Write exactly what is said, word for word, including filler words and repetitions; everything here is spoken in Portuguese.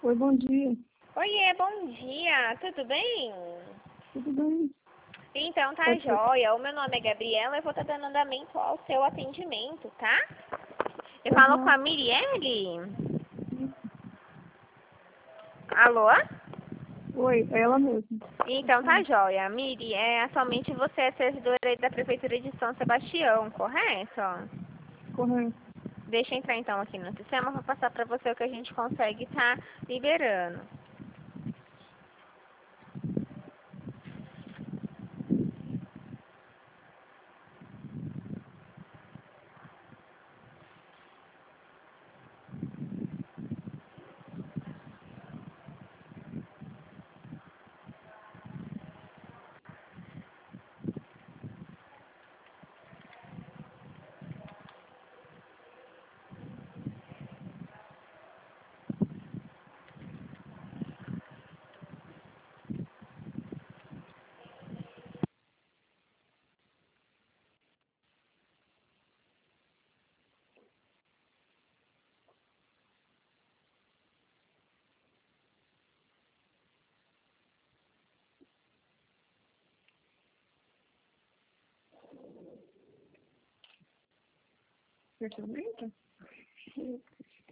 Oi, bom dia. Oiê, bom dia, tudo bem? Tudo bem? Então tá Pode ser. jóia, o meu nome é Gabriela, eu vou estar dando andamento ao seu atendimento, tá? Eu Aham. falo com a Mirielle? Alô? Oi, é ela mesma. Então tá jóia, Miri, é, somente você é servidora aí da Prefeitura de São Sebastião, correto? Correto. Deixa eu entrar então aqui no sistema para passar para você o que a gente consegue estar liberando. Perfeitamente?